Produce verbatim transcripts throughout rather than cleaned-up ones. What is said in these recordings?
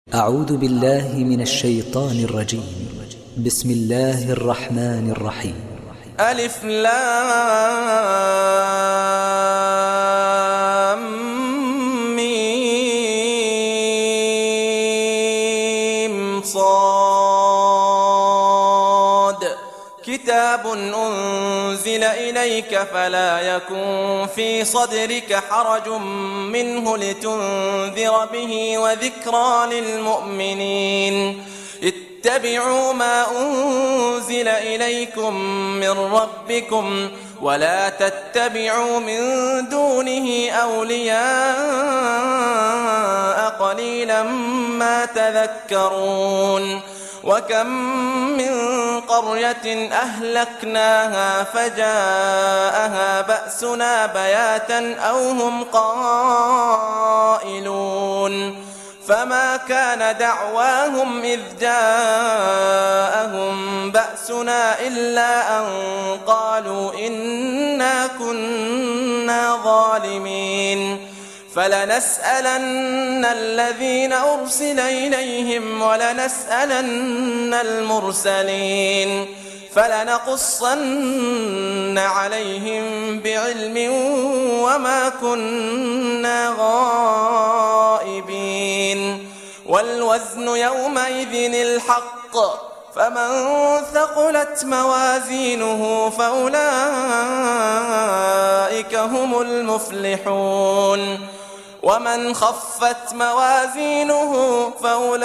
أعوذ بالله من الشيطان الرجيم. بسم الله الرحمن الرحيم. ألف لام ميم صاد كتاب أنزل إليك فلا يكن في صدرك حرج منه لتنذر به وذكرى للمؤمنين. اتبعوا ما أنزل إليكم من ربكم ولا تتبعوا من دونه أولياء قليلا ما تذكرون. وكم من قرية أهلكناها فجاءها بأسنا بياتا أو هم قائلون فما كان دعواهم إذ جاءهم بأسنا إلا أن قالوا إنا كنا ظالمين. فلنسألن الذين أرسل إليهم ولنسألن المرسلين فلنقصن عليهم بعلم وما كنا غائبين. والوزن يومئذ الحق فمن ثقلت موازينه فأولئك هم المفلحون ومن خفت موازينه فأولئك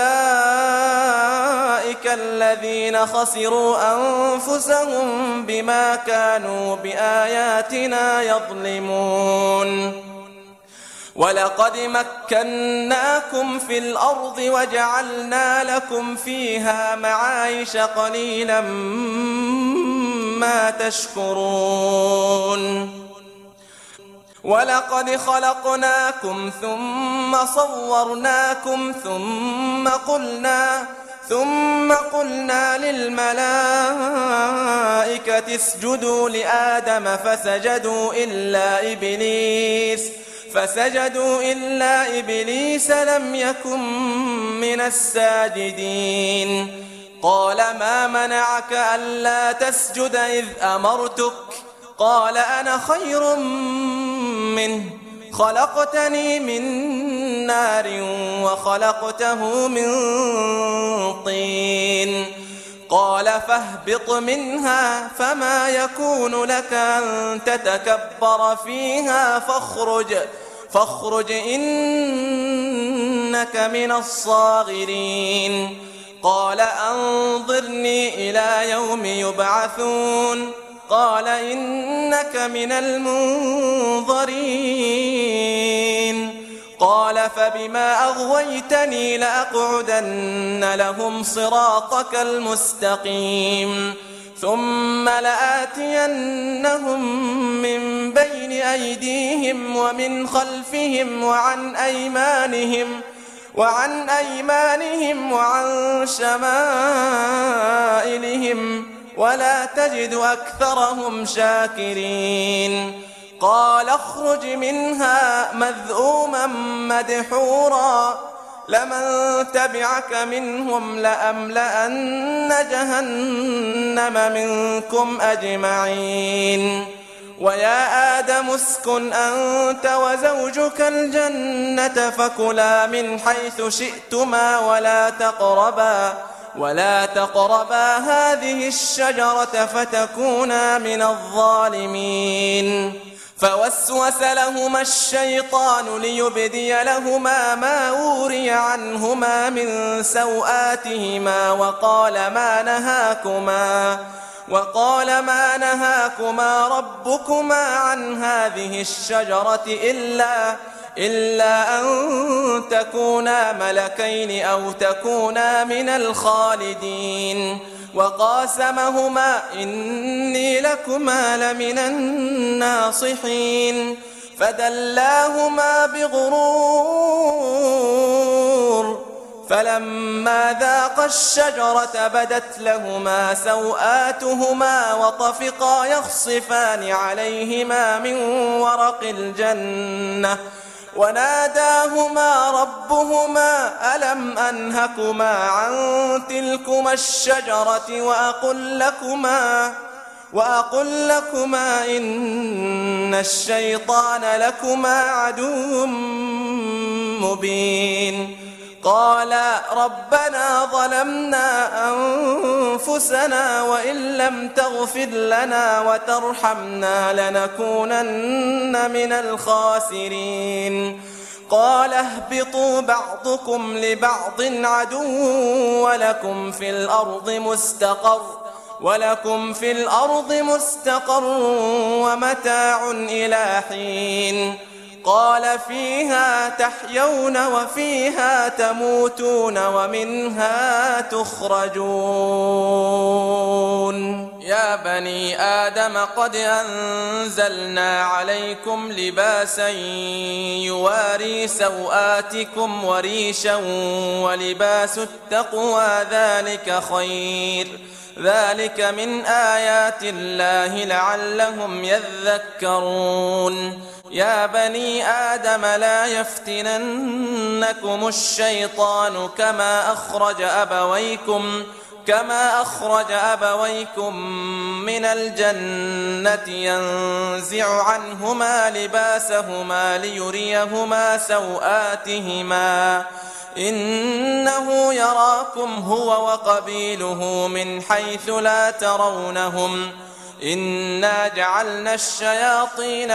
الذين خسروا أنفسهم بما كانوا بآياتنا يظلمون. ولقد مكناكم في الأرض وجعلنا لكم فيها معايش قليلا ما تشكرون. ولقد خلقناكم ثم صورناكم ثم قلنا ثم قلنا للملائكة اسجدوا لآدم فسجدوا إلا إبليس فسجدوا إلا إبليس لم يكن من الساجدين. قال ما منعك ألا تسجد إذ أمرتك؟ قال أنا خير منه خلقتني من نار وخلقته من طين. قال فاهبط منها فما يكون لك أن تتكبر فيها فاخرج فاخرج إنك من الصاغرين. قال أنظرني إلى يوم يبعثون. قال إنك من المنظرين. قال فبما أغويتني لأقعدن لهم صراطك المستقيم ثم لآتينهم من بين أيديهم ومن خلفهم وعن أيمانهم وعن أيمانهم وعن شمائلهم ولا تجد أكثرهم شاكرين. قال اخرج منها مذءوما مدحورا لمن تبعك منهم لأملأن جهنم منكم أجمعين. ويا آدم اسكن أنت وزوجك الجنة فكلا من حيث شئتما ولا تقربا ولا تقربا هذه الشجرة فتكونا من الظالمين. فوسوس لهما الشيطان ليبدي لهما ما وري عنهما من سوآتهما وقال ما نهاكما وقال ما نهاكما ربكما عن هذه الشجرة إلا إلا أن تكونا ملكين أو تكونا من الخالدين. وقاسمهما إني لكما لمن الناصحين فدلاهما بغرور فلما ذاقا الشجرة بدت لهما سوآتهما وطفقا يخصفان عليهما من ورق الجنة وناداهما ربهما ألم أنهكما عن تلكما الشجرة وأقل لكما وأقل لكما إن الشيطان لكما عدو مبين قالا ربنا ظلمنا أنفسنا وإن لم تغفر لنا وترحمنا لنكونن من الخاسرين قال اهبطوا بعضكم لبعض عدو ولكم في الأرض مستقر ولكم في الأرض مستقر ومتاع إلى حين قال فيها تحيون وفيها تموتون ومنها تخرجون يا بني آدم قد أنزلنا عليكم لباسا يواري سوآتكم وريشا ولباس التقوى ذلك خير ذلك من آيات الله لعلهم يذكرون يا بني آدم لا يفتننكم الشيطان كما أخرج أبويكم كما أخرج أبويكم من الجنة ينزع عنهما لباسهما ليريهما سوآتهما إنه يراكم هو وقبيله من حيث لا ترونهم إنا جعلنا الشياطين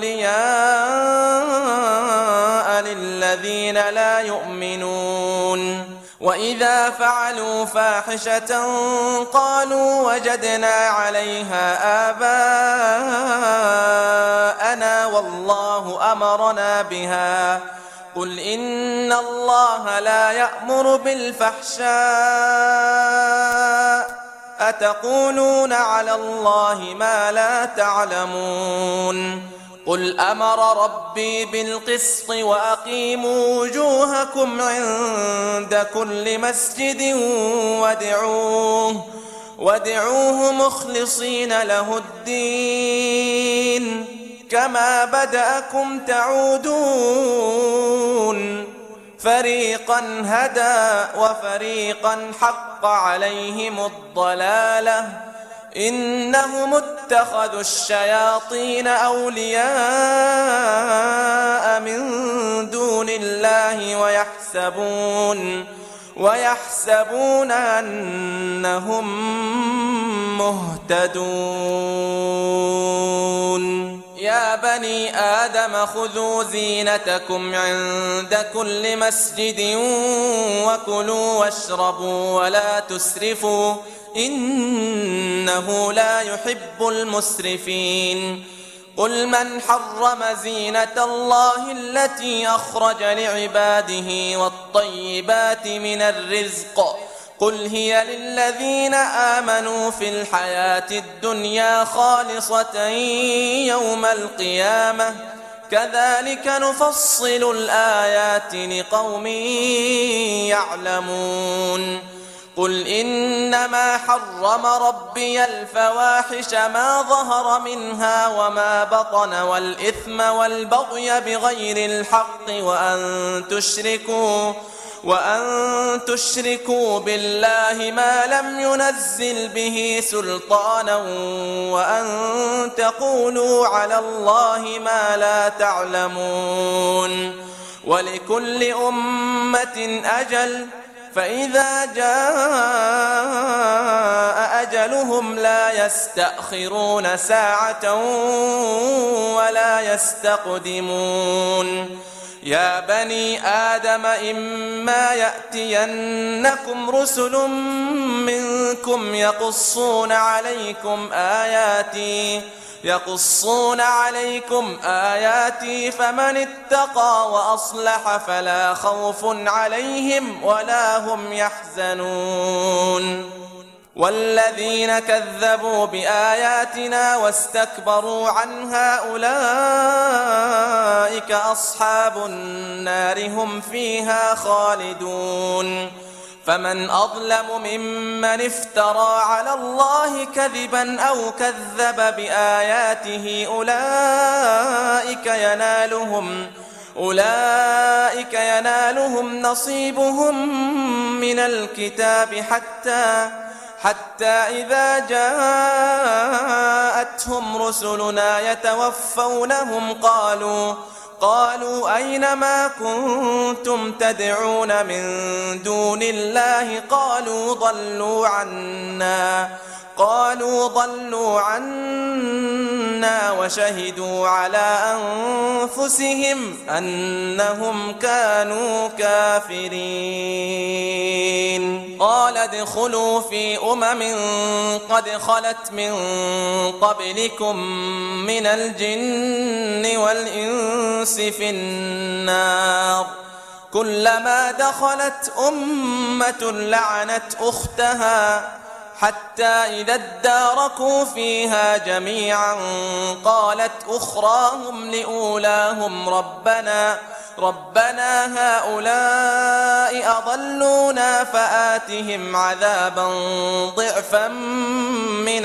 أولياء للذين لا يؤمنون وإذا فعلوا فاحشة قالوا وجدنا عليها آباءنا والله أمرنا بها قل إن الله لا يأمر بالفحشاء أتقولون على الله ما لا تعلمون قل أمر ربي بالقسط وأقيموا وجوهكم عند كل مسجد وادعوه وادعوه مخلصين له الدين كما بدأكم تعودون فريقا هدى وفريقا حق عليهم الضلالة إنهم اتخذوا الشياطين أولياء من دون الله ويحسبون ويحسبون أنهم مهتدون يا بني آدم خذوا زينتكم عند كل مسجد وكلوا واشربوا ولا تسرفوا إنه لا يحب المسرفين قل من حرم زينة الله التي أخرج لعباده والطيبات من الرزق قل هي للذين آمنوا في الحياة الدنيا خالصة يوم القيامة كذلك نفصل الآيات لقوم يعلمون قل إنما حرم ربي الفواحش ما ظهر منها وما بطن والإثم والبغي بغير الحق وأن تشركوا وأن تشركوا بالله ما لم ينزل به سلطانا وأن تقولوا على الله ما لا تعلمون ولكل أمة أجل فإذا جاء أجلهم لا يستأخرون ساعة ولا يستقدمون يا بني آدم إما يأتينكم رسل منكم يقصون عليكم آياتي يقصون عليكم آياتي فمن اتقى وأصلح فلا خوف عليهم ولا هم يحزنون والذين كذبوا بآياتنا واستكبروا عنها أولئك أصحاب النار هم فيها خالدون فمن أظلم ممن افترى على الله كذبا أو كذب بآياته أولئك ينالهم أولئك ينالهم نصيبهم من الكتاب حتى حتى إذا جاءتهم رسلنا يتوفونهم قالوا قالوا أين ما كنتم تدعون من دون الله قالوا ضلوا عنا قالوا ضلوا عنا وشهدوا على أنفسهم أنهم كانوا كافرين. قال ادخلوا في أمم قد خلت من قبلكم من الجن والإنس في النار كلما دخلت أمة لعنت أختها حتى إذا اداركوا فيها جميعا قالت أخراهم لأولاهم ربنا ربنا هؤلاء أضلونا فآتهم عذابا ضعفا من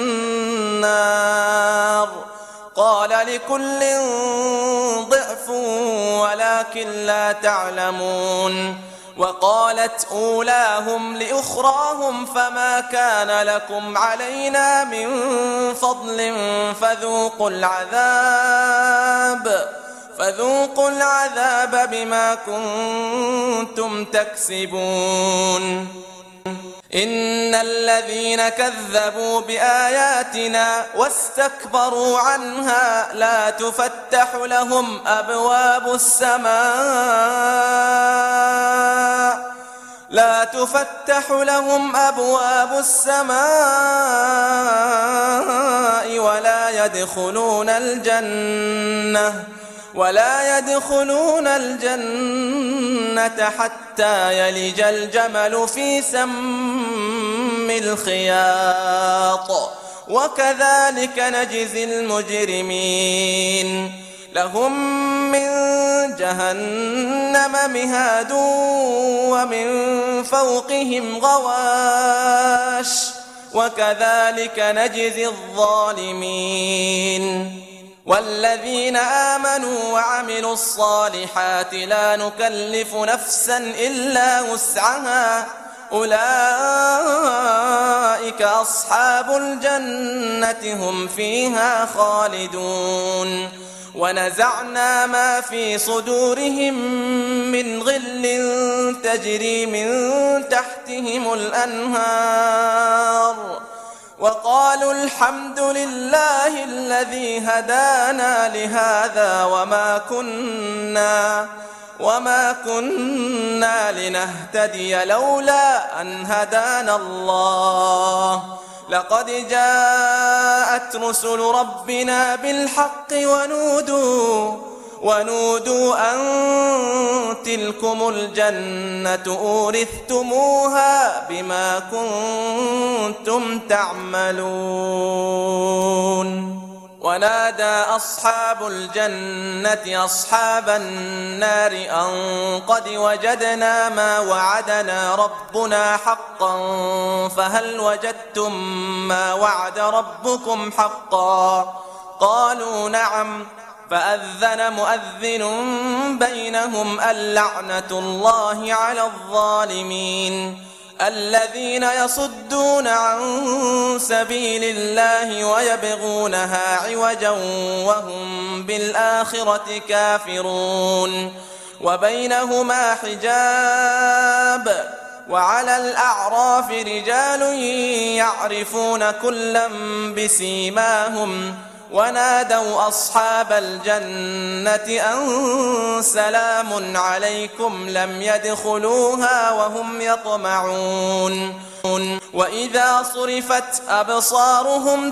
النار قال لكل ضعف ولكن لا تعلمون. وقالت أولاهم لأخراهم فما كان لكم علينا من فضل فذوقوا العذاب فذوقوا العذاب بما كنتم تكسبون. إن الذين كذبوا بآياتنا واستكبروا عنها لا تفتح لهم أبواب السماء لا تفتح لهم أبواب السماء ولا يدخلون الجنة ولا يدخلون الجنة حتى يلج الجمل في سم الخياط وكذلك نجزي المجرمين. لهم من جهنم مهاد ومن فوقهم غواش وكذلك نجزي الظالمين. والذين آمنوا وعملوا الصالحات لا نكلف نفسا إلا وسعها أولئك أصحاب الجنة هم فيها خالدون. ونزعنا ما في صدورهم من غل تجري من تحتهم الأنهار وقالوا الحمد لله الذي هدانا لهذا وما كنا وما كنا لنهتدي لولا أن هدانا الله لقد جاءت رسل ربنا بالحق ونودوا ونودوا أن تلكم الجنة أورثتموها بما كنتم تعملون. ونادى أصحاب الجنة أصحاب النار أن قد وجدنا ما وعدنا ربنا حقا فهل وجدتم ما وعد ربكم حقا قالوا نعم فأذن مؤذن بينهم اللعنة الله على الظالمين الذين يصدون عن سبيل الله ويبغونها عوجا وهم بالآخرة كافرون وبينهما حجاب وعلى الأعراف رجال يعرفون كلا بسيماهم ونادوا أصحاب الجنة أن سلام عليكم لم يدخلوها وهم يطمعون وإذا صرفت أبصارهم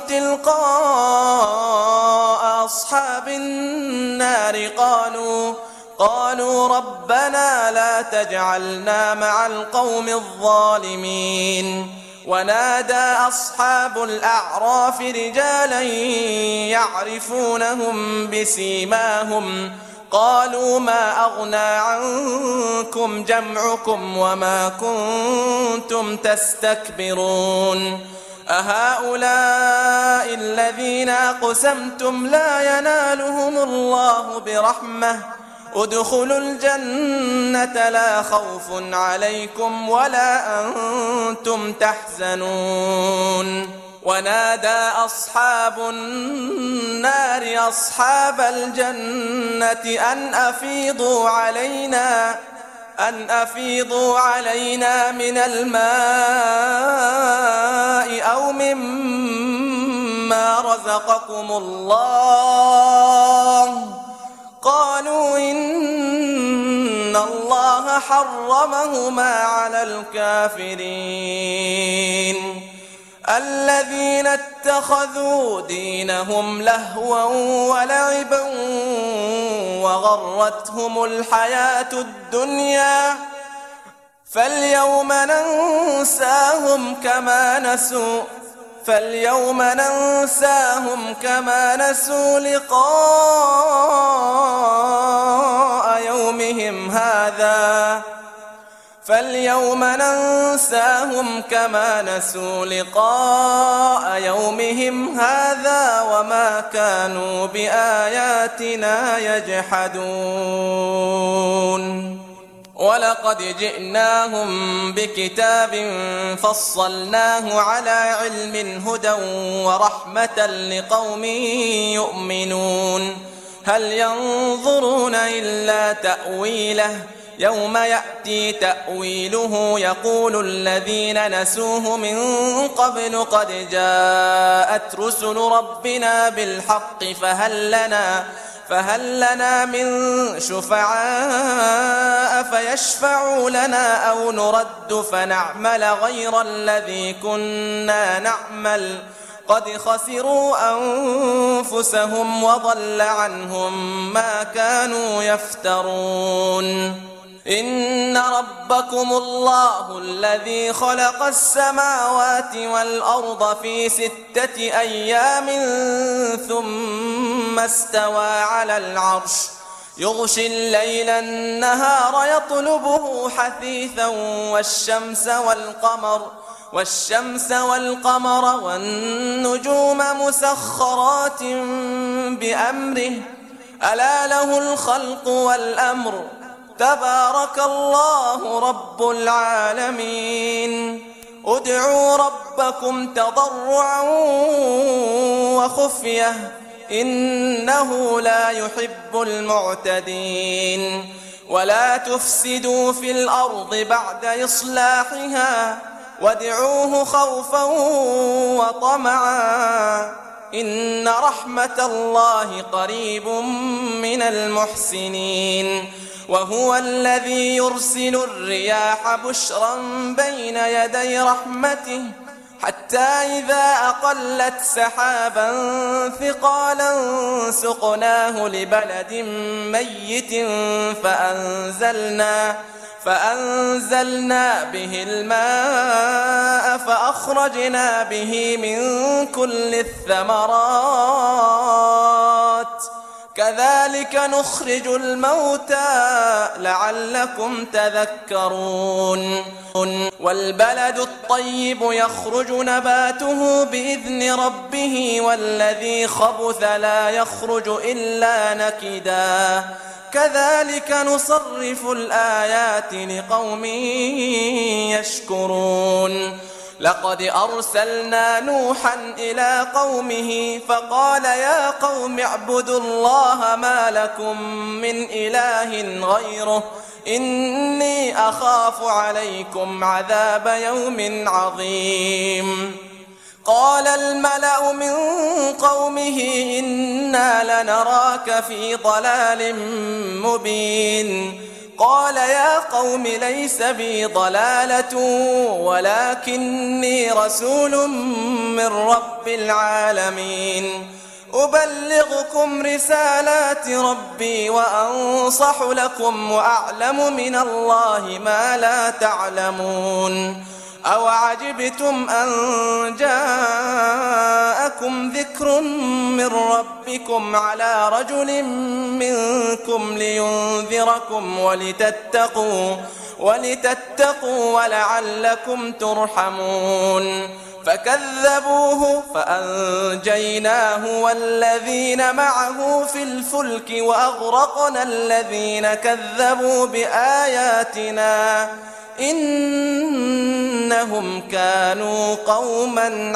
تلقاء أصحاب النار قالوا قالوا ربنا لا تجعلنا مع القوم الظالمين. ونادى أصحاب الأعراف رجالا يعرفونهم بسيماهم قالوا ما أغنى عنكم جمعكم وما كنتم تستكبرون أهؤلاء الذين أقسمتم لا ينالهم الله برحمة ادخلوا الجنة لا خوف عليكم ولا أنتم تحزنون ونادى أصحاب النار أصحاب الجنة أن أفيضوا علينا أن أفيضوا علينا من الماء أو مما رزقكم الله قالوا إن الله حرمهما على الكافرين الذين اتخذوا دينهم لهوا ولعبا وغرتهم الحياة الدنيا فاليوم ننساهم كما نسوا فاليوم ننساهم كما نسوا لقاء يومهم هذا فاليوم ننساهم كما نسوا لقاء يومهم هذا وما كانوا بآياتنا يجحدون ولقد جئناهم بكتاب فصلناه على علم هدى ورحمة لقوم يؤمنون هل ينظرون إلا تأويله يوم يأتي تأويله يقول الذين نسوه من قبل قد جاءت رسل ربنا بالحق فهل لنا فهل لنا من شفعاء فيشفعوا لنا أو نرد فنعمل غير الذي كنا نعمل قد خسروا أنفسهم وضل عنهم ما كانوا يفترون إن ربكم الله الذي خلق السماوات والأرض في ستة أيام ثم استوى على العرش يغشي الليل النهار يطلبه حثيثا والشمس والقمر والشمس والقمر والنجوم مسخرات بأمره ألا له الخلق والأمر تبارك الله رب العالمين ادعوا ربكم تضرعا وخفية إنه لا يحب المعتدين ولا تفسدوا في الأرض بعد إصلاحها وادعوه خوفا وطمعا إن رحمة الله قريب من المحسنين وهو الذي يرسل الرياح بشرا بين يدي رحمته حتى إذا أقلت سحابا ثقالا سقناه لبلد ميت فأنزلنا فأنزلنا به الماء فأخرجنا به من كل الثمرات كذلك نخرج الموتى لعلكم تذكرون والبلد الطيب يخرج نباته بإذن ربه والذي خبث لا يخرج إلا نكدا كذلك نصرف الآيات لقوم يشكرون لقد أرسلنا نوحا إلى قومه فقال يا قوم اعبدوا الله ما لكم من إله غيره إني أخاف عليكم عذاب يوم عظيم قال الملأ من قومه إنا لنراك في ضلال مبين قال يا قوم ليس بي ضلالة ولكني رسول من رب العالمين أبلغكم رسالات ربي وأنصح لكم وأعلم من الله ما لا تعلمون أو عجبتم أن جاءكم ذكر من ربكم على رجل منكم لينذركم ولتتقوا ولتتقوا ولعلكم ترحمون فكذبوه فأنجيناه والذين معه في الفلك وأغرقنا الذين كذبوا بآياتنا إنهم كانوا قوما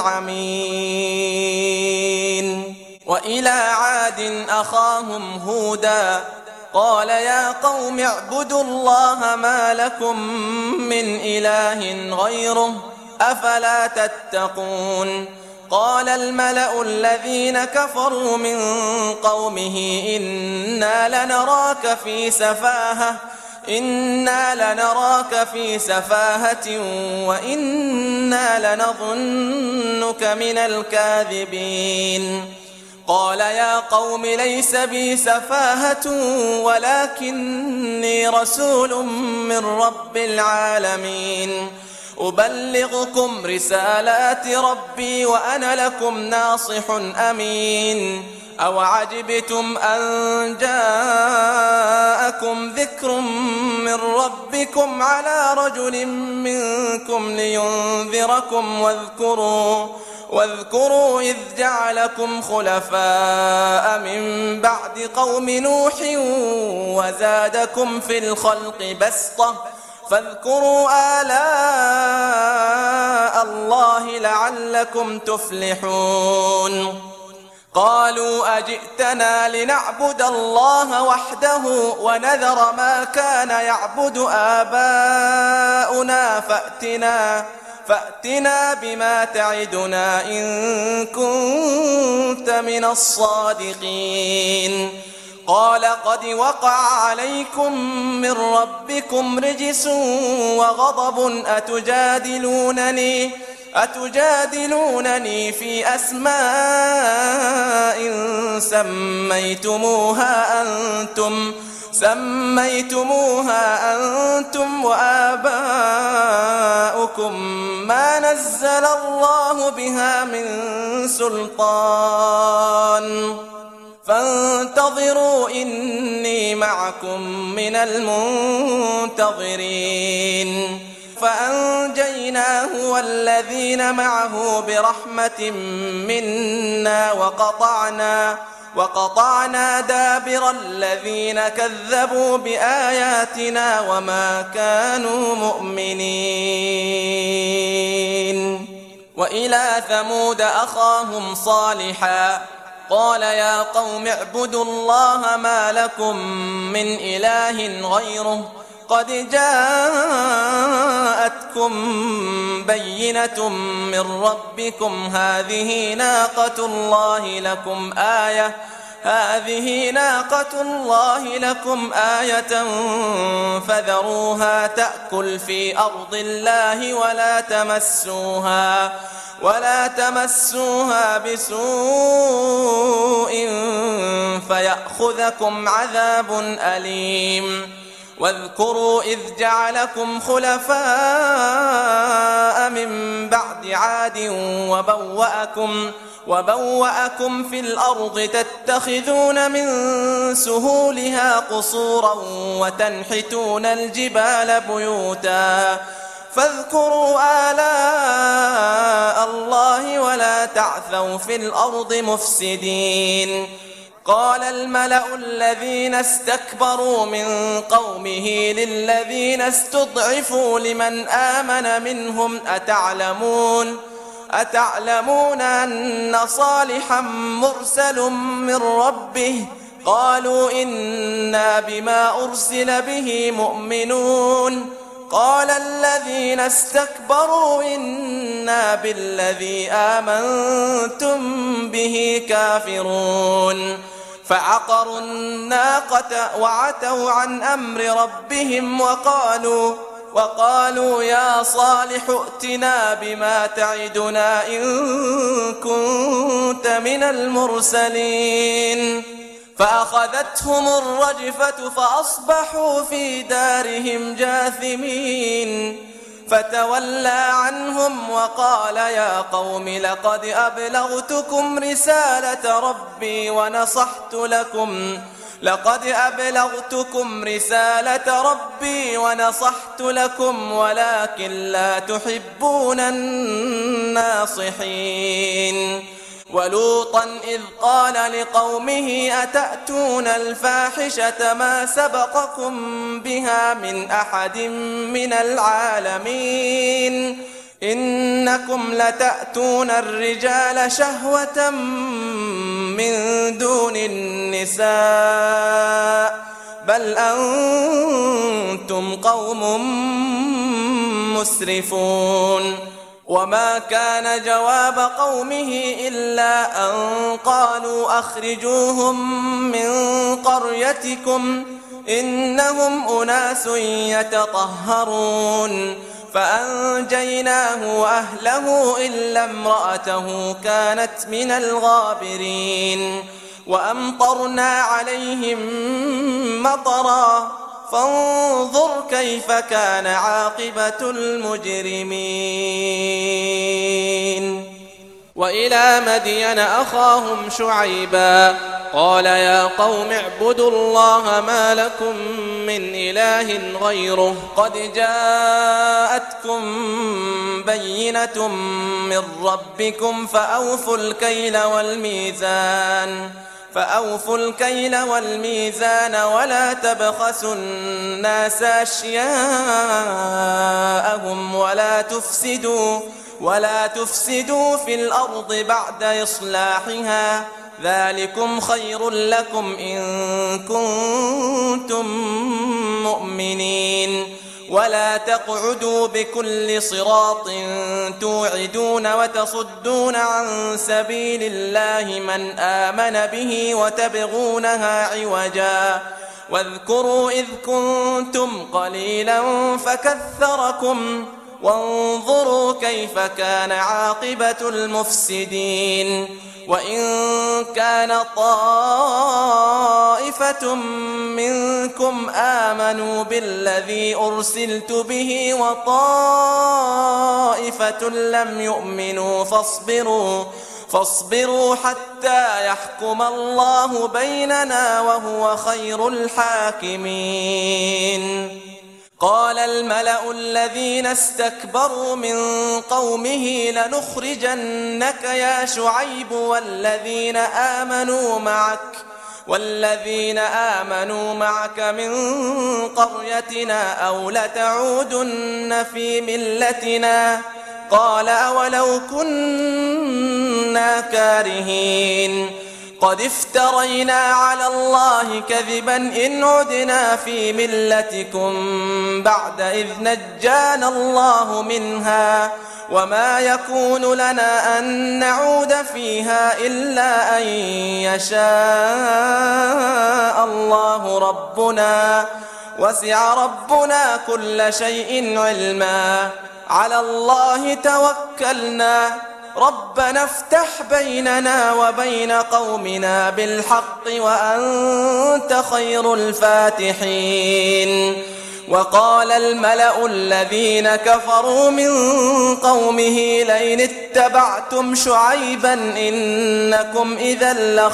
عمين. وإلى عاد أخاهم هودا قال يا قوم اعبدوا الله ما لكم من إله غيره أفلا تتقون. قال الملأ الذين كفروا من قومه إنا لنراك في سفاهة إنا لنراك في سفاهة وإنا لنظنك من الكاذبين. قال يا قوم ليس بي سفاهة ولكني رسول من رب العالمين أبلغكم رسالات ربي وأنا لكم ناصح أمين. أوعجبتم أن جاءكم ذكر من ربكم على رجل منكم لينذركم واذكروا واذكروا إذ جعلكم خلفاء من بعد قوم نوح وزادكم في الخلق بسطة فاذكروا آلاء الله لعلكم تفلحون. قالوا أجئتنا لنعبد الله وحده ونذر ما كان يعبد آباؤنا فأتنا فأتنا بما تعدنا إن كنت من الصادقين. قال قد وقع عليكم من ربكم رجس وغضب أتجادلونني أتجادلونني في أسماء سميتموها أنتم سميتموها أنتم وآباؤكم ما نزل الله بها من سلطان فانتظروا إني معكم من المنتظرين. فأنجيناه والذين معه برحمة منا وقطعنا وقطعنا دابر الذين كذبوا بآياتنا وما كانوا مؤمنين. وإلى ثمود أخاهم صالحا قال يا قوم اعبدوا الله ما لكم من إله غيره قد جاءتكم بينة من ربكم هذه ناقة الله لكم آية هذه ناقة الله لكم آية فذروها تأكل في أرض الله ولا تمسوها ولا تمسوها بسوء فيأخذكم عذاب أليم. واذكروا إذ جعلكم خلفاء من بعد عاد وبوأكم وبوأكم في الأرض تتخذون من سهولها قصورا وتنحتون الجبال بيوتا فاذكروا آلاء الله ولا تعثوا في الأرض مفسدين. قال الملأ الذين استكبروا من قومه للذين استضعفوا لمن آمن منهم أتعلمون أتعلمون أن صالحا مرسل من ربه قالوا إنا بما أرسل به مؤمنون. قال الذين استكبروا إنا بالذي آمنتم به كافرون. فعقروا الناقة وعتوا عن أمر ربهم وقالوا وقالوا يا صالح ائتنا بما تعدنا إن كنت من المرسلين. فأخذتهم الرجفة فأصبحوا في دارهم جاثمين. فتولى عنهم وقال يا قوم لقد أبلغتكم رسالة ربي ونصحت لكم لقد أبلغتكم رسالة ربي ونصحت لكم ولكن لا تحبون الناصحين. ولوطا إذ قال لقومه أتأتون الفاحشة ما سبقكم بها من أحد من العالمين إنكم لتأتون الرجال شهوة من دون النساء بل أنتم قوم مسرفون. وما كان جواب قومه إلا أن قالوا أخرجوهم من قريتكم إنهم أناس يتطهرون فأنجيناه وأهله إلا امرأته كانت من الغابرين. وأمطرنا عليهم مطرا فانظر كيف كان عاقبة المجرمين. وإلى مدين أخاهم شعيبا قال يا قوم اعبدوا الله ما لكم من إله غيره قد جاءتكم بينة من ربكم فأوفوا الكيل والميزان فأوفوا الكيل والميزان ولا تبخسوا الناس أشياءهم ولا تفسدوا ولا تفسدوا في الأرض بعد إصلاحها ذلكم خير لكم إن كنتم مؤمنين. ولا تقعدوا بكل صراط توعدون وتصدون عن سبيل الله من آمن به وتبغونها عوجا واذكروا إذ كنتم قليلا فكثركم وانظروا كيف كان عاقبة المفسدين. وإن كان طائفة منكم آمنوا بالذي أرسلت به وطائفة لم يؤمنوا فاصبروا فاصبروا حتى يحكم الله بيننا وهو خير الحاكمين. قال الملأ الذين استكبروا من قومه لنخرجنك يا شعيب والذين آمنوا معك والذين آمنوا معك من قريتنا أو لتعودن في ملتنا قال أولو كنا كارهين قد افترينا على الله كذبا إن عدنا في ملتكم بعد إذ نجانا الله منها وما يكون لنا أن نعود فيها إلا أن يشاء الله ربنا وسع ربنا كل شيء علما على الله توكلنا ربنا افتح بيننا وبين قومنا بالحق وأنت خير الفاتحين. وقال الملأ الذين كفروا من قومه لئن اتبعتم شعيبا إنكم إذا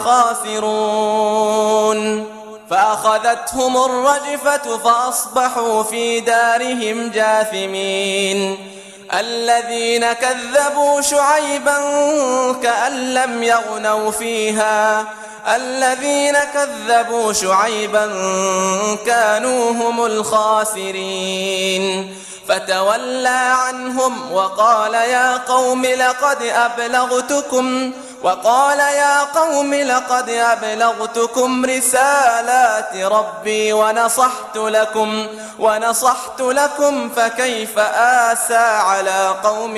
لخاسرون فأخذتهم الرجفة فأصبحوا في دارهم جاثمين. الذين كذبوا شعيبا كأن لم يغنوا فيها الذين كذبوا شعيبا كانوا هم الخاسرين. فتولى عنهم وقال يا قوم لقد أبلغتكم وقال يا قوم لقد أبلغتكم رسالات ربي ونصحت لكم ونصحت لكم فكيف آسى على قوم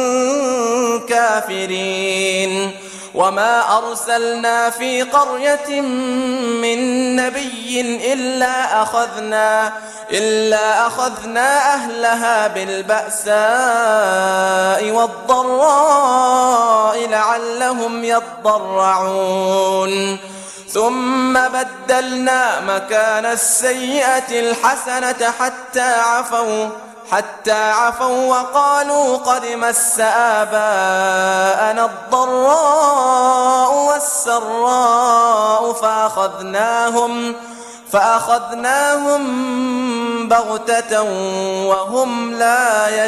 كافرين. وما أرسلنا في قرية من نبي إلا أخذنا إلا أخذنا أهلها بالبأساء والضراء لعلهم يضرعون ثم بدلنا مكان السيئة الحسنة حتى عفوا حتى عفوا وقالوا قد مس آباءنا الضراء والسراء فأخذناهم فأخذناهم بغتة وهم لا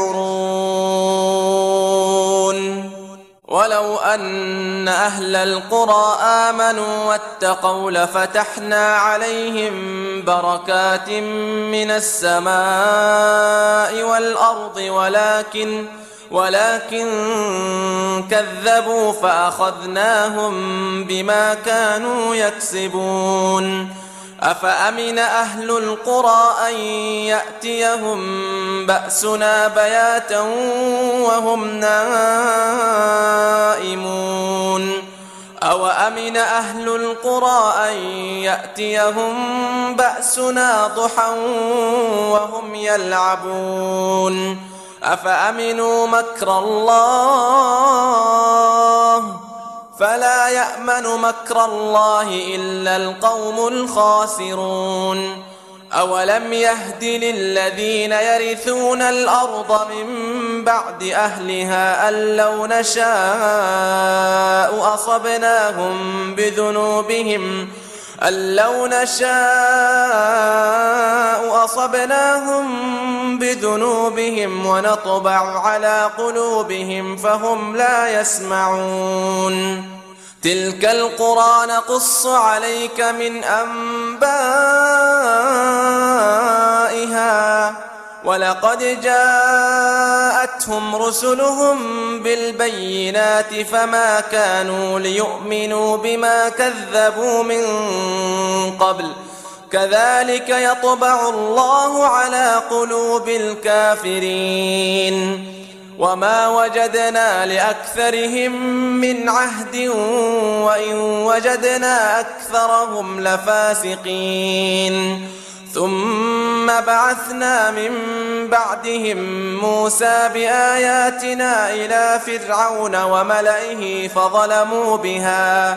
يشعرون ولو أن أهل القرى آمنوا واتقوا لفتحنا عليهم بركات من السماء والأرض ولكن ولكن كذبوا فأخذناهم بما كانوا يكسبون أفأمن أهل القرى أن يأتيهم بأسنا بياتا وهم نائمون أوأمن أهل القرى أن يأتيهم بأسنا ضحى وهم يلعبون أفأمنوا مكر الله فلا يأمن مكر الله إلا القوم الخاسرون أولم يهد للذين يرثون الأرض من بعد أهلها أن لو نشاء أصبناهم بذنوبهم أن لو نشاء أصبناهم بذنوبهم ونطبع على قلوبهم فهم لا يسمعون تلك القرى نقص عليك من أنبائها ولقد جاءتهم رسلهم بالبينات فما كانوا ليؤمنوا بما كذبوا من قبل كذلك يطبع الله على قلوب الكافرين وما وجدنا لأكثرهم من عهد وإن وجدنا أكثرهم لفاسقين ثم بعثنا من بعدهم موسى بآياتنا إلى فرعون وملئه فظلموا بها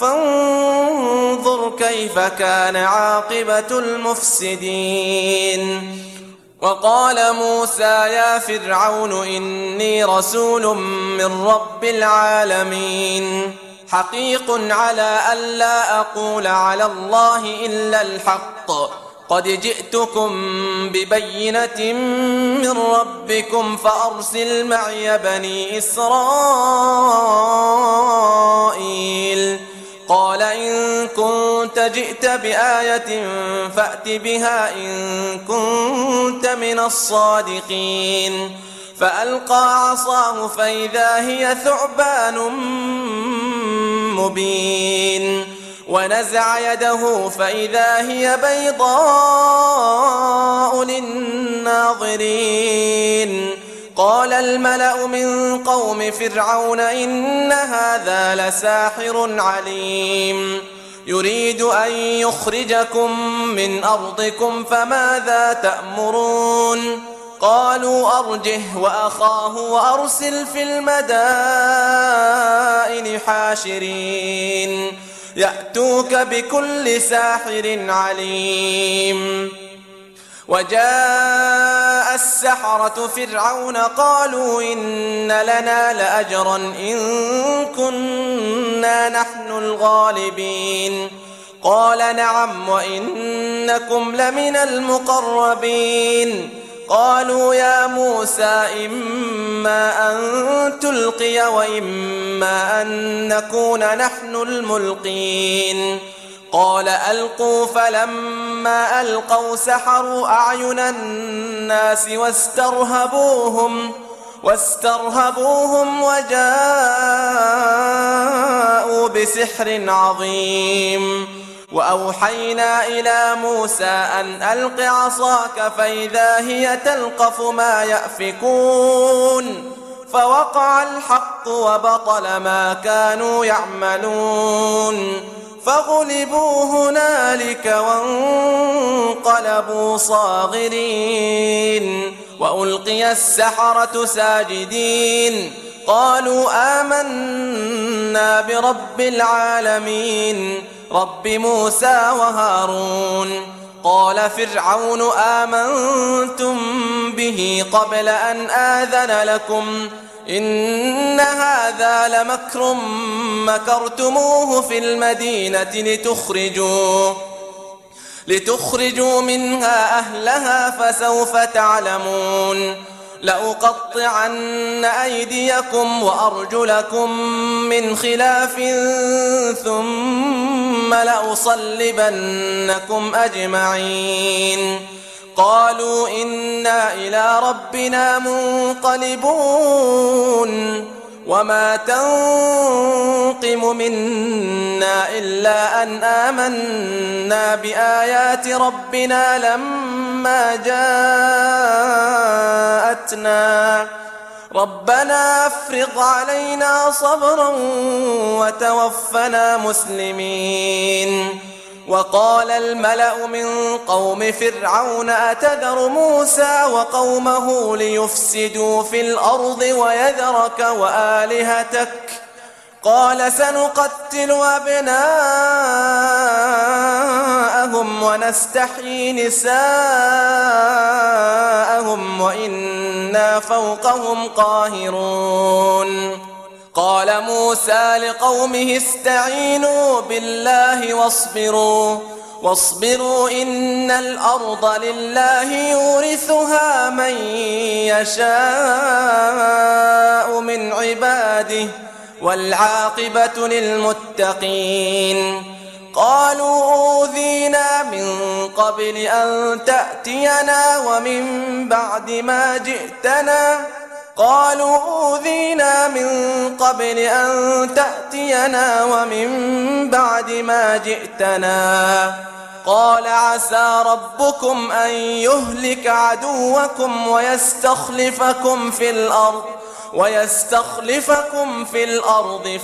فانظر كيف كان عاقبة المفسدين وقال موسى يا فرعون إني رسول من رب العالمين حقيق على ألا أقول على الله إلا الحق قد جئتكم ببينة من ربكم فأرسل معي بني إسرائيل قال إن كنت جئت بآية فأت بها إن كنت من الصادقين فألقى عصاه فإذا هي ثعبان مبين ونزع يده فإذا هي بيضاء للناظرين قال الملأ من قوم فرعون إن هذا لساحر عليم يريد أن يخرجكم من أرضكم فماذا تأمرون قالوا أرجه وأخاه وأرسل في المدائن حاشرين يأتوك بكل ساحر عليم وجاء السحرة فرعون قالوا إن لنا لأجرا إن كنا نحن الغالبين قال نعم وإنكم لمن المقربين قالوا يا موسى إما أن تلقي وإما أن نكون نحن الملقين قال ألقوا فلما ألقوا سحروا أعين الناس واسترهبوهم واسترهبوهم وجاءوا بسحر عظيم وأوحينا إلى موسى أن ألق عصاك فإذا هي تلقف ما يأفكون فوقع الحق وبطل ما كانوا يعملون فغلبوا هنالك وانقلبوا صاغرين وألقي السحرة ساجدين قالوا آمنا برب العالمين رب موسى وهارون قال فرعون آمنتم به قبل أن آذن لكم إن هذا لمكر مكرتموه في المدينة لتخرجوا لتخرجوا منها أهلها فسوف تعلمون لأقطعن أيديكم وأرجلكم من خلاف ثم لأصلبنكم أجمعين قالوا إنا إلى ربنا منقلبون وما تنقم منا إلا أن آمنا بآيات ربنا لما جاءتنا ربنا افرغ علينا صبرا وتوفنا مسلمين وقال الملأ من قوم فرعون أتذر موسى وقومه ليفسدوا في الأرض ويذرك وآلهتك قال سنقتل أبناءهم ونستحيي نساءهم وإنا فوقهم قاهرون قال موسى لقومه استعينوا بالله واصبروا واصبروا إن الأرض لله يورثها من يشاء من عباده والعاقبة للمتقين قالوا أوذينا من قبل أن تأتينا ومن بعد ما جئتنا قالوا أوذينا من قبل أن تأتينا ومن بعد ما جئتنا قال عسى ربكم أن يهلك عدوكم ويستخلفكم في الأرض ويستخلفكم في الأرض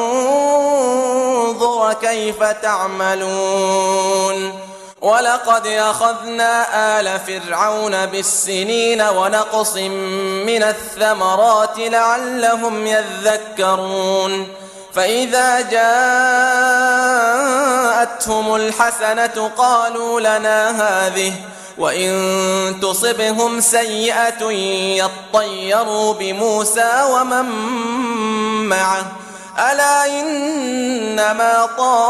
فينظر كيف تعملون ولقد أخذنا آل فرعون بالسنين ونقص من الثمرات لعلهم يذكرون فإذا جاءتهم الحسنة قالوا لنا هذه وإن تصبهم سيئة يطيروا بموسى ومن معه ألا إنما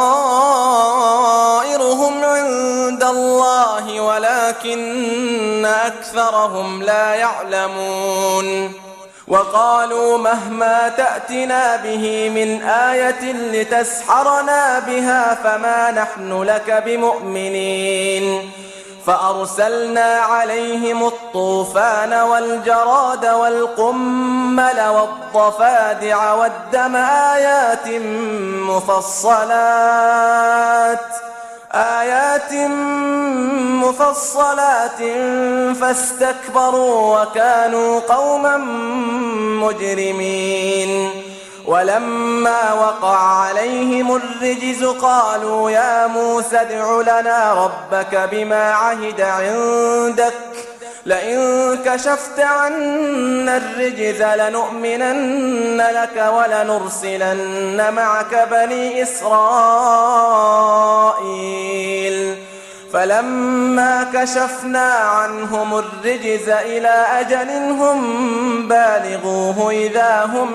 طائرهم عند الله ولكن أكثرهم لا يعلمون وقالوا مهما تأتنا به من آية لتسحرنا بها فما نحن لك بمؤمنين فأرسلنا عليهم الطوفان والجراد والقمل والضفادع والدم آيات مفصلات آيات مفصلات فاستكبروا وكانوا قوما مجرمين ولما وقع عليهم الرجز قالوا يا موسى ادع لنا ربك بما عهد عندك لئن كشفت عنا الرجز لنؤمنن لك ولنرسلن معك بني إسرائيل فلما كشفنا عنهم الرجز إلى أجل هم بالغوه إذا هم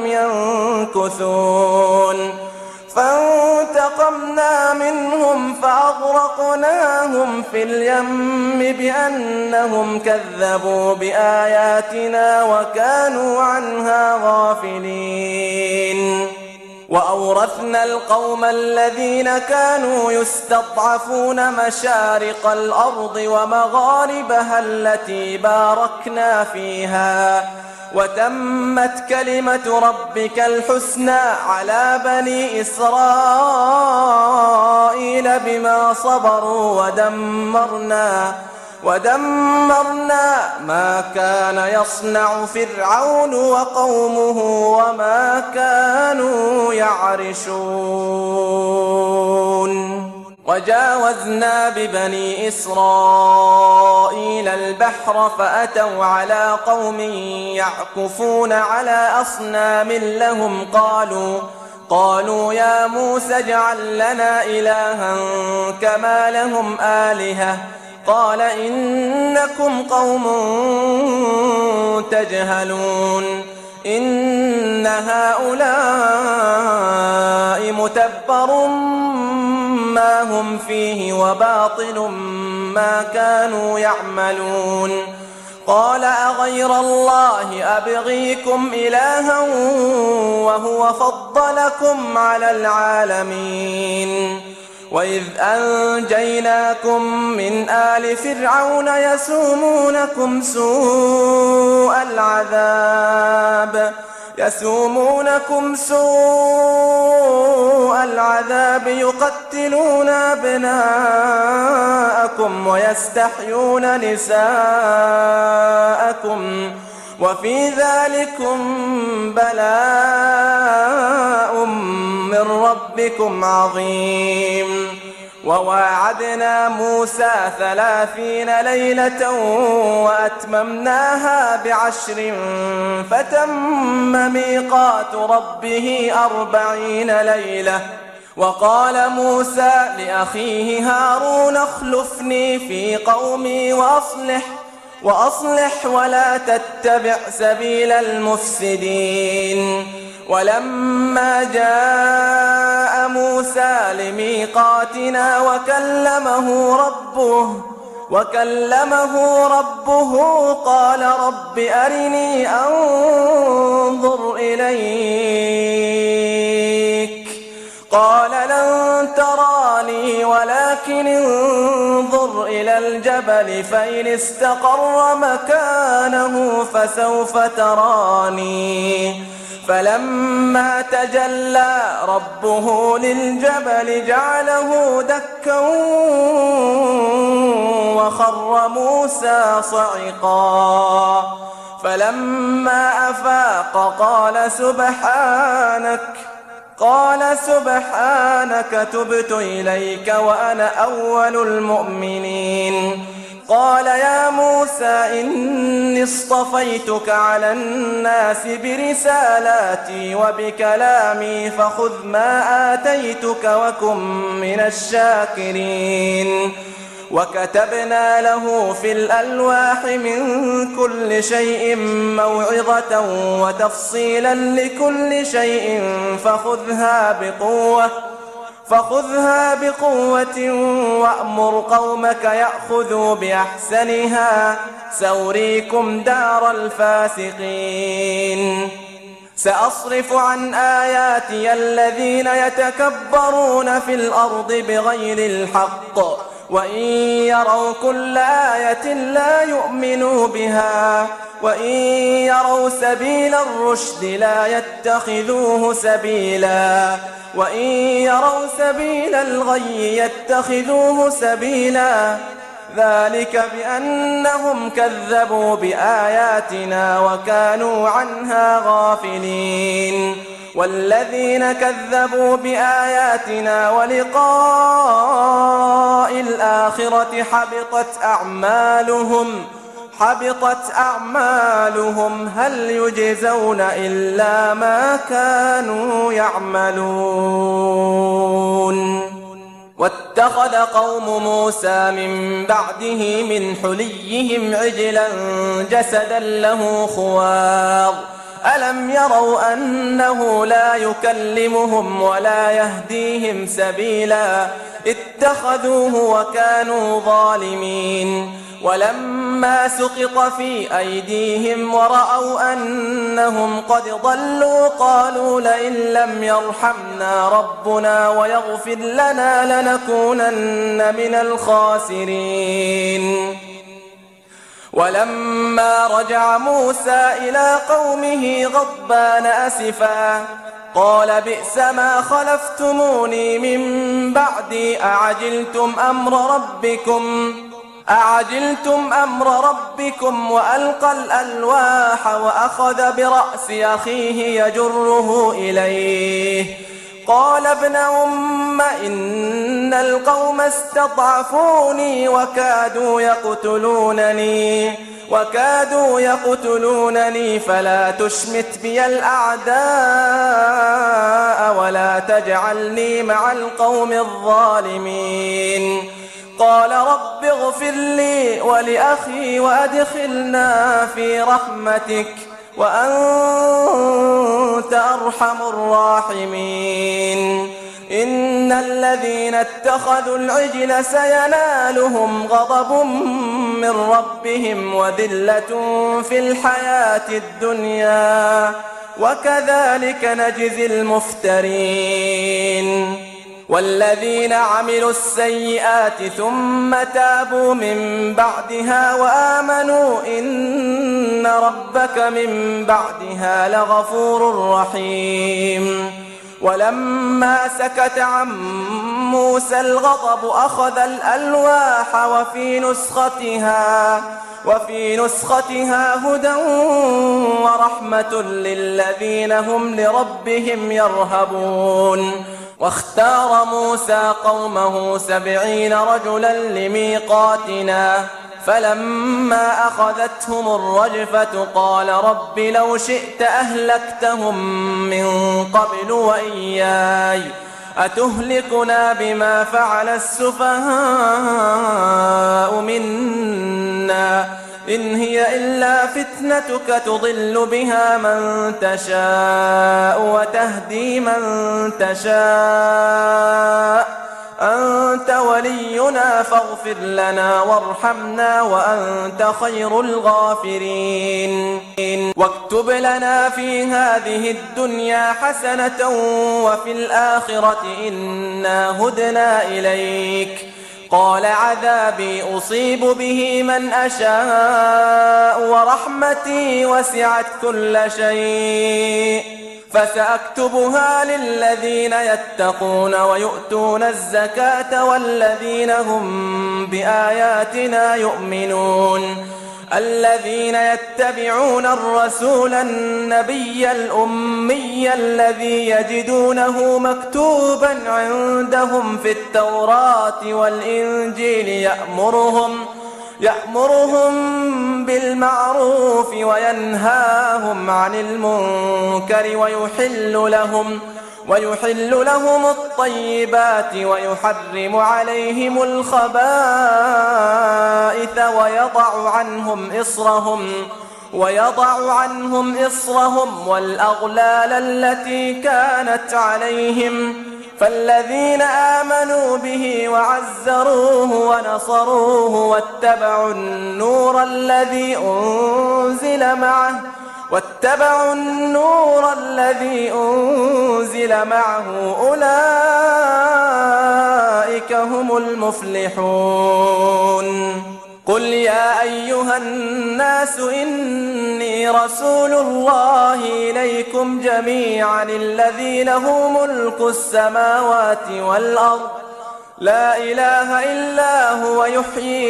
ينكثون فانتقمنا منهم فأغرقناهم في اليم بأنهم كذبوا بآياتنا وكانوا عنها غافلين وأورثنا القوم الذين كانوا يستضعفون مشارق الأرض ومغاربها التي باركنا فيها وتمت كلمة ربك الحسنى على بني إسرائيل بما صبروا ودمرنا ودمرنا ما كان يصنع فرعون وقومه وما كانوا يعرشون وجاوزنا ببني إسرائيل البحر فأتوا على قوم يعكفون على أصنام لهم قالوا قالوا يا موسى اجعل لنا إلها كما لهم آلهة قال إنكم قوم تجهلون إن هؤلاء متبر ما هم فيه وباطل ما كانوا يعملون قال أغير الله أبغيكم إلها وهو فضلكم على العالمين وإذ أنجيناكم من آل فرعون يسومونكم سوء العذاب يسومونكم سوء العذاب يقتلون أبناءكم ويستحيون نساءكم وفي ذلكم بلاء من ربكم عظيم وواعدنا موسى ثلاثين ليلة وأتممناها بعشر فتم ميقات ربه أربعين ليلة وقال موسى لأخيه هارون اخلفني في قومي وأصلح وأصلح ولا تتبع سبيل المفسدين ولما جاء موسى لميقاتنا وكلمه ربه وكلمه ربه قال رب أرني أنظر إليك قال لن تراني ولكن انظر إلى الجبل فإن استقر مكانه فسوف تراني فلما تجلى ربه للجبل جعله دكا وخر موسى صعقا فلما أفاق قال سبحانك قال سبحانك تبت إليك وأنا أول المؤمنين قال يا موسى إني اصطفيتك على الناس برسالاتي وبكلامي فخذ ما آتيتك وكن من الشاكرين وكتبنا له في الألواح من كل شيء موعظة وتفصيلا لكل شيء فخذها بقوة فخذها بقوة وأمر قومك يأخذوا بأحسنها سأريكم دار الفاسقين سأصرف عن آياتي الذين يتكبرون في الأرض بغير الحق وإن يروا كل آية لا يؤمنوا بها وإن يروا سبيل الرشد لا يتخذوه سبيلا وإن يروا سبيل الغي يتخذوه سبيلا ذلك بأنهم كذبوا بآياتنا وكانوا عنها غافلين والذين كذبوا بآياتنا ولقاء الآخرة حبطت أعمالهم حبطت أعمالهم هل يجزون إلا ما كانوا يعملون واتخذ قوم موسى من بعده من حليهم عجلا جسدا له خوار ألم يروا أنه لا يكلمهم ولا يهديهم سبيلا اتخذوه وكانوا ظالمين ولما سقط في أيديهم ورأوا أنهم قد ضلوا قالوا لئن لم يرحمنا ربنا ويغفر لنا لنكونن من الخاسرين ولما رجع موسى إلى قومه غضبان أسفا قال بئس ما خلفتموني من بعدي أعجلتم أمر ربكم أعجلتم أمر ربكم وألقى الألواح وأخذ برأس أخيه يجره إليه قال ابن أم إن القوم استضعفوني وكادوا يقتلونني وكادوا يقتلونني فلا تشمت بي الأعداء ولا تجعلني مع القوم الظالمين قال رب اغفر لي ولأخي وأدخلنا في رحمتك وأنت أرحم الراحمين إن الذين اتخذوا العجل سينالهم غضب من ربهم وذلة في الحياة الدنيا وكذلك نجزي المفترين والذين عملوا السيئات ثم تابوا من بعدها وآمنوا إن ربك من بعدها لغفور رحيم ولما سكت عن موسى الغضب أخذ الألواح وفي نسختها وفي نسختها هدى ورحمة للذين هم لربهم يرهبون واختار موسى قومه سبعين رجلا لميقاتنا فلما أخذتهم الرجفة قال رب لو شئت أهلكتهم من قبل وإياي أتهلكنا بما فعل السفهاء منا إن هي إلا فتنتك تضل بها من تشاء وتهدي من تشاء أنت ولينا فاغفر لنا وارحمنا وأنت خير الغافرين واكتب لنا في هذه الدنيا حسنة وفي الآخرة إنا هدنا إليك قال عذابي أصيب به من أشاء ورحمتي وسعت كل شيء فسأكتبها للذين يتقون ويؤتون الزكاة والذين هم بآياتنا يؤمنون الذين يتبعون الرسول النبي الأمي الذي يجدونه مكتوبا عندهم في التوراة والإنجيل يأمرهم يأمرهم بالمعروف وينهاهم عن المنكر ويحل لهم ويحل لهم الطيبات ويحرم عليهم الخبائث ويضع عنهم إصرهم ويضع عنهم إصرهم والأغلال التي كانت عليهم فالذين آمنوا به وعزروه ونصروه واتبعوا النور الذي أنزل معه واتبعوا النور الذي أنزل معه أولئك هم المفلحون قل يا أيها الناس إني رسول الله إليكم جميعا الذي له ملك السماوات والأرض لا إله إلا هو يحيي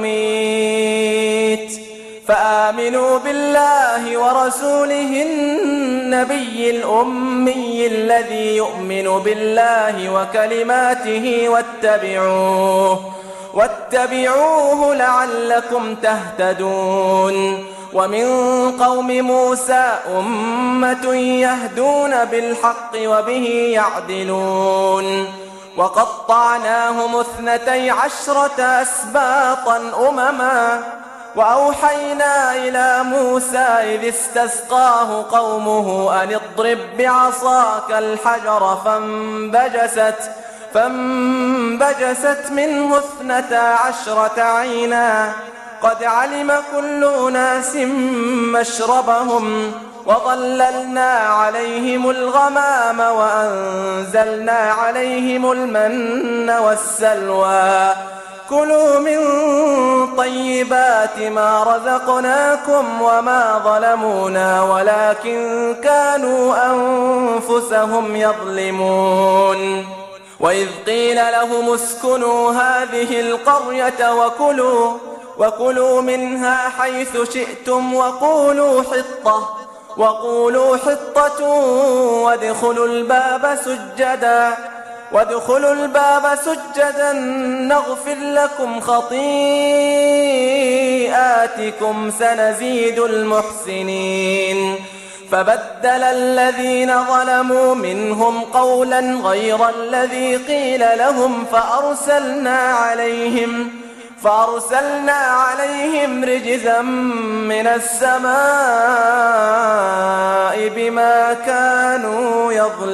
ويميت فآمنوا بالله ورسوله النبي الأمي الذي يؤمن بالله وكلماته واتبعوه واتبعوه لعلكم تهتدون ومن قوم موسى أمة يهدون بالحق وبه يعدلون وقطعناهم اثنتي عشرة أسباطا أمما وأوحينا إلى موسى إذ استسقاه قومه أن اضرب بعصاك الحجر فانبجست فانبجست منه اثنتا عشرة عينا قد علم كل أناس مشربهم وظللنا عليهم الغمام وأنزلنا عليهم المن والسلوى كلوا من طيبات ما رزقناكم وما ظلمونا ولكن كانوا أنفسهم يظلمون وإذ قيل لهم اسكنوا هذه القرية وكلوا وكلوا منها حيث شئتم وقولوا حطة وقولوا حطة وادخلوا الباب سجدا وادخلوا الباب سجدا نغفر لكم خطيئاتكم سنزيد المحسنين فبدل الذين ظلموا منهم قولا غير الذي قيل لهم فأرسلنا عليهم فأرسلنا عليهم رجزا من السماء بما كانوا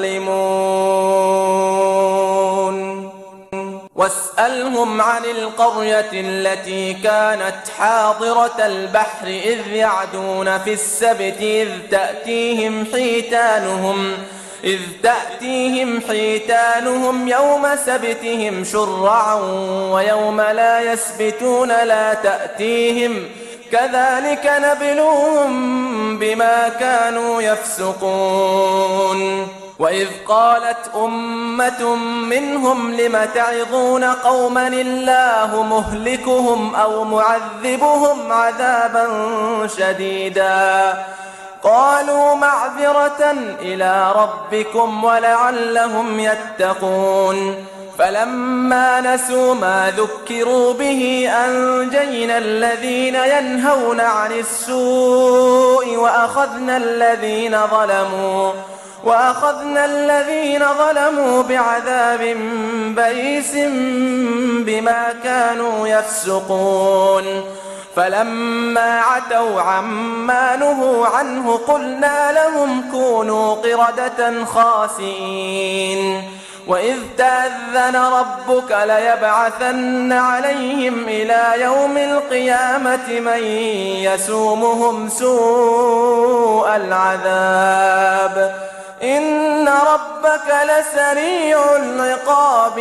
يظلمون واسألهم عن القرية التي كانت حاضرة البحر إذ يعدون في السبت إذ تأتيهم حيتانهم إذ تأتيهم حيتانهم يوم سبتهم شرعا ويوم لا يسبتون لا تأتيهم كذلك نبلوهم بما كانوا يفسقون وإذ قالت أمة منهم لم تعظون قوما الله مهلكهم أو معذبهم عذابا شديدا قالوا معذرة إلى ربكم ولعلهم يتقون فلما نسوا ما ذكروا به أنجينا الذين ينهون عن السوء وأخذنا الذين ظلموا وأخذنا الذين ظلموا بعذاب بئيس بما كانوا يفسقون فلما عتوا عما نهوا عنه قلنا لهم كونوا قردة خاسئين وإذ تأذن ربك ليبعثن عليهم إلى يوم القيامة من يسومهم سوء العذاب إن ربك لسريع العقاب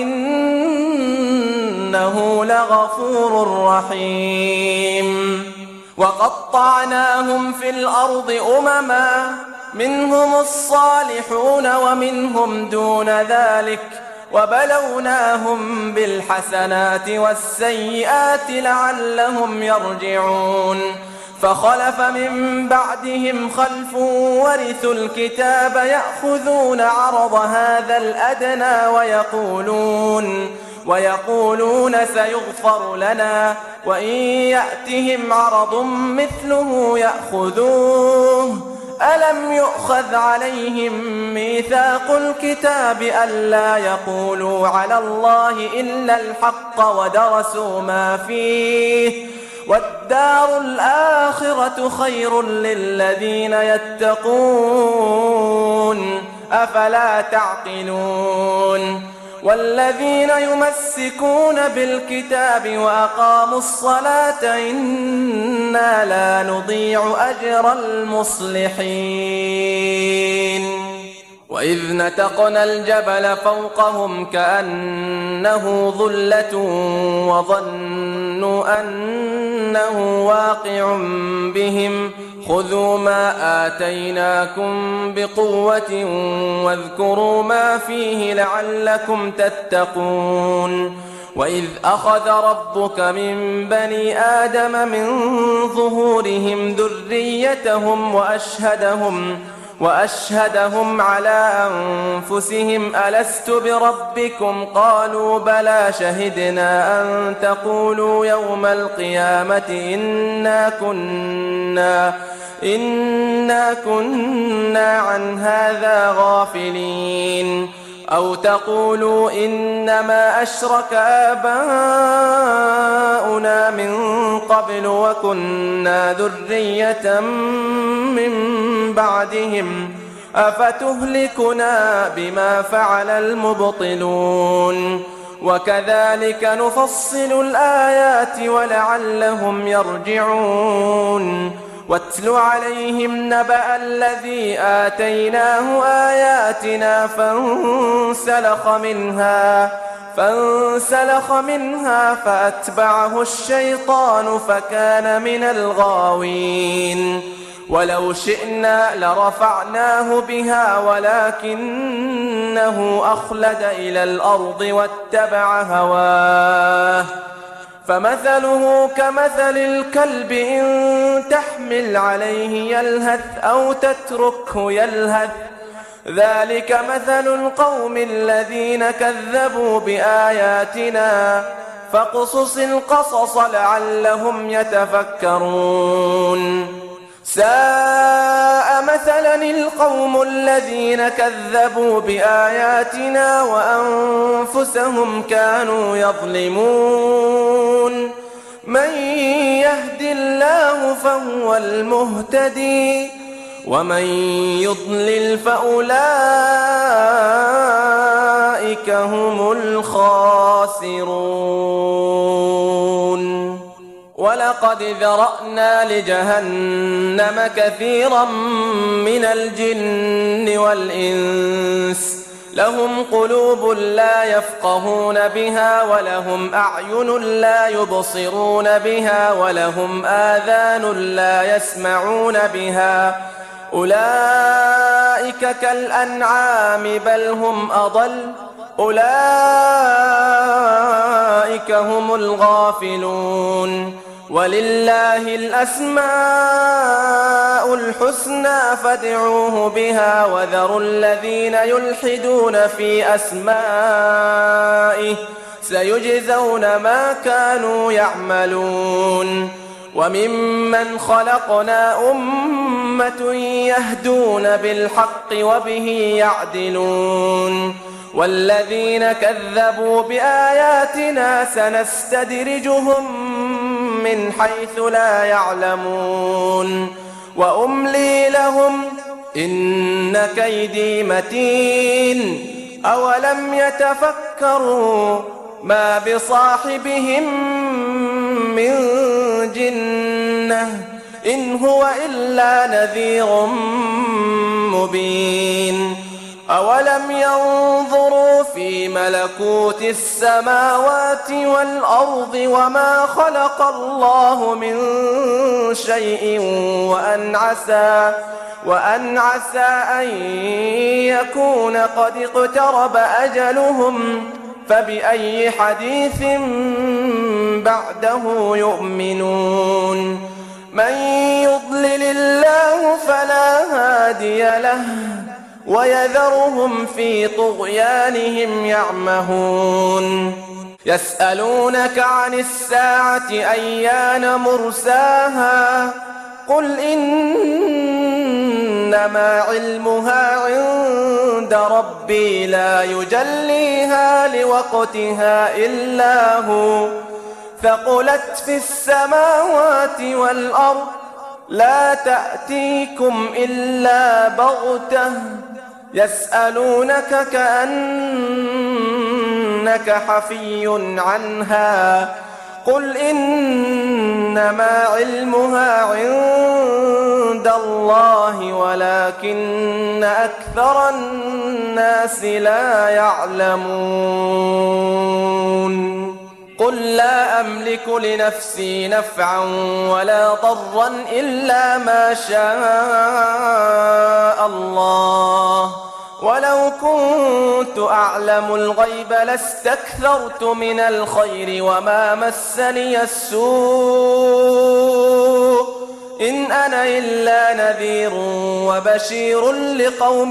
وإنه لغفور رحيم وقطعناهم في الأرض أمما منهم الصالحون ومنهم دون ذلك وبلوناهم بالحسنات والسيئات لعلهم يرجعون فخلف من بعدهم خلف ورثوا الكتاب يأخذون عرض هذا الأدنى ويقولون ويقولون سيغفر لنا وإن يأتهم عرض مثله يأخذوه ألم يؤخذ عليهم ميثاق الكتاب ألا يقولوا على الله إلا الحق ودرسوا ما فيه والدار الآخرة خير للذين يتقون أفلا تعقلون والذين يمسكون بالكتاب وأقاموا الصلاة إنا لا نضيع أجر المصلحين وإذ نتقنا الجبل فوقهم كأنه ظلة وظنوا أنه واقع بهم خذوا ما آتيناكم بقوة واذكروا ما فيه لعلكم تتقون وإذ أخذ ربك من بني آدم من ظهورهم ذريتهم وأشهدهم وأشهدهم على أنفسهم ألست بربكم قالوا بلى شهدنا أن تقولوا يوم القيامة إنا كنا إنا كنا عن هذا غافلين أو تقولوا إنما أشرك آباؤنا من قبل وكنا ذرية من بعدهم أفتهلكنا بما فعل المبطلون وكذلك نفصل الآيات ولعلهم يرجعون واتل عليهم نبأ الذي آتيناه آياتنا فانسلخ منها فانسلخ منها فأتبعه الشيطان فكان من الغاوين ولو شئنا لرفعناه بها ولكنه أخلد إلى الأرض واتبع هواه فمثله كمثل الكلب إن تحمل عليه يلهث أو تتركه يلهث ذلك مثل القوم الذين كذبوا بآياتنا فاقصص القصص لعلهم يتفكرون ساء مثل من القوم الذين كذبوا بآياتنا وأنفسهم كانوا يظلمون من يهد الله فهو المهتدي ومن يضلل فأولئك هم الخاسرون ولقد ذرأنا لجهنم كثيرا من الجن والإنس لهم قلوب لا يفقهون بها ولهم أعين لا يبصرون بها ولهم آذان لا يسمعون بها أولئك كالأنعام بل هم أضل أولئك هم الغافلون ولله الأسماء الحسنى فادعوه بها وذروا الذين يلحدون في أسمائه سيجزون ما كانوا يعملون وممن خلقنا أمة يهدون بالحق وبه يعدلون والذين كذبوا بآياتنا سنستدرجهم من حيث لا يعلمون وأملي لهم إن كيدي متين أولم يتفكروا ما بصاحبهم من جنة إن هو إلا نذير مبين أولم ينظروا في ملكوت السماوات والأرض وما خلق الله من شيء وأن عسى وأن عسى أن يكون قد اقترب أجلهم فبأي حديث بعده يؤمنون من يضلل الله فلا هادي له ويذرهم في طغيانهم يعمهون يسألونك عن الساعة أيان مرساها قل إنما علمها عند ربي لا يجليها لوقتها إلا هو ثقلت في السماوات والأرض لا تأتيكم إلا بغتة يسألونك كأنك حفي عنها قل إنما علمها عند الله ولكن أكثر الناس لا يعلمون قل لا أملك لنفسي نفعا ولا ضرا إلا ما شاء الله ولو كنت أعلم الغيب لاستكثرت من الخير وما مسني السوء إن أنا إلا نذير وبشير لقوم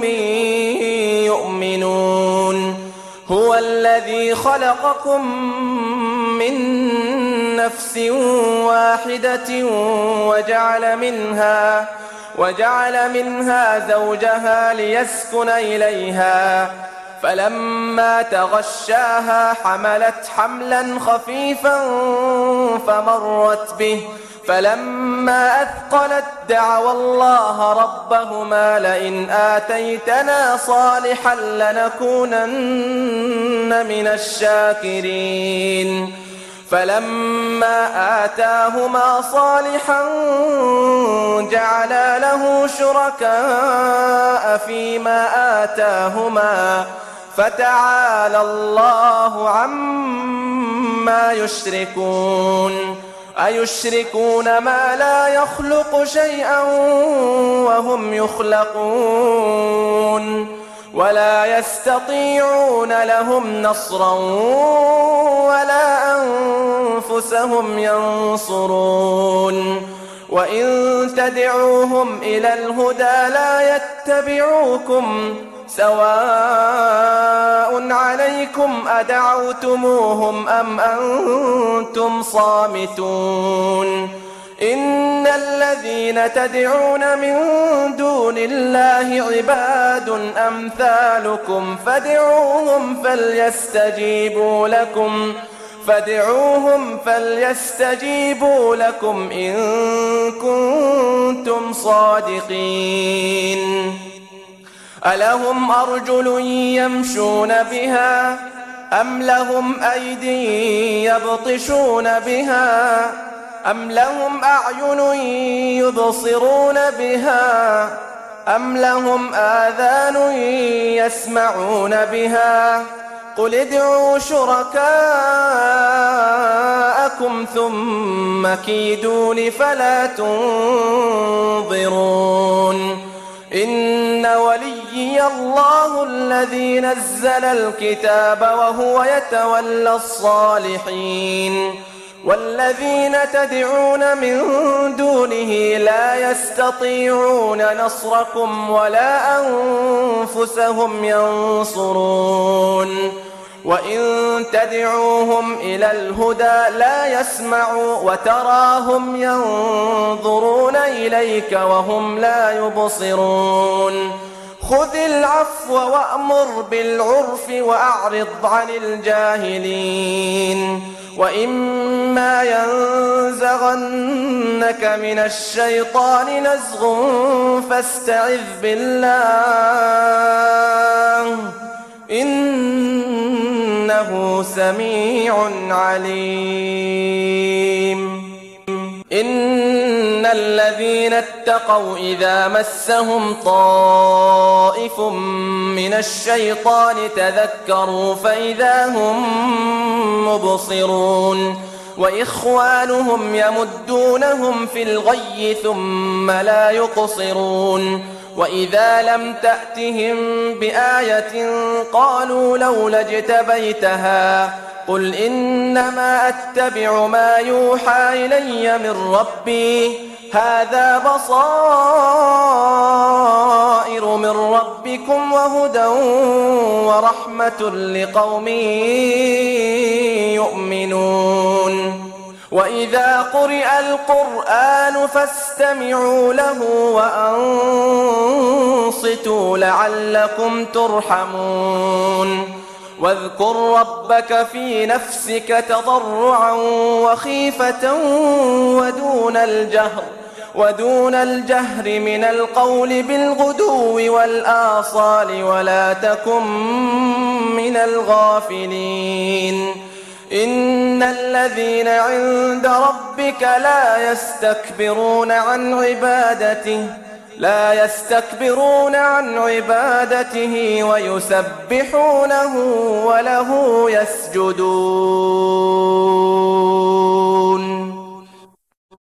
يؤمنون هو الذي خلقكم من نفس واحدة وجعل منها وجعل منها زوجها ليسكن إليها فلما تغشاها حملت حملا خفيفا فمرت به فلما أثقلت دعوا الله ربهما لئن آتيتنا صالحا لنكونن من الشاكرين فلما آتاهما صالحا جعلا له شركاء فيما آتاهما فتعالى الله عما يشركون أيشركون ما لا يخلق شيئا وهم يخلقون ولا يستطيعون لهم نصرا ولا أنفسهم ينصرون وإن تدعوهم إلى الهدى لا يتبعوكم سواء عليكم أدعوتموهم أم أنتم صامتون إن الذين تدعون من دون الله عباد أمثالكم فادعوهم فليستجيبوا لكم فادعوهم فليستجيبوا لكم إن كنتم صادقين. ألهم أرجل يمشون بها أم لهم أيدي يبطشون بها أم لهم أعين يبصرون بها أم لهم آذان يسمعون بها قل ادعوا شركاءكم ثم كيدون فلا تنظرون. إن وليي الله الذي نزل الكتاب وهو يتولى الصالحين والذين تدعون من دونه لا يستطيعون نصركم ولا أنفسهم ينصرون. وإن تدعوهم إلى الهدى لا يسمعوا وتراهم ينظرون إليك وهم لا يبصرون. خذ العفو وأمر بالعرف وأعرض عن الجاهلين. وإما ينزغنك من الشيطان نزغ فاستعذ بالله إنه سميع عليم. إن الذين اتقوا إذا مسهم طائف من الشيطان تذكروا فإذا هم مبصرون. وإخوانهم يمدونهم في الغي ثم لا يقصرون. وإذا لم تأتهم بآية قالوا لولا اجتبيتها قل إنما أتبع ما يوحى إلي من ربي هذا بصائر من ربكم وهدى ورحمة لقوم يؤمنون. وإذا قرئ القرآن فاستمعوا له وأنصتوا لعلكم ترحمون. واذكر ربك في نفسك تضرعا وخيفة ودون الجهر ودون الجهر من القول بالغدو والآصال ولا تكن من الغافلين. إن الذين عند ربك لا يستكبرون عن عبادته لا يستكبرون عن عبادته ويسبحونه وله يسجدون.